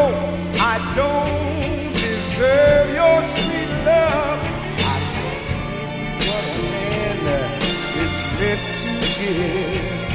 know I don't deserve your sweet love. I can't give you what a man is meant to give.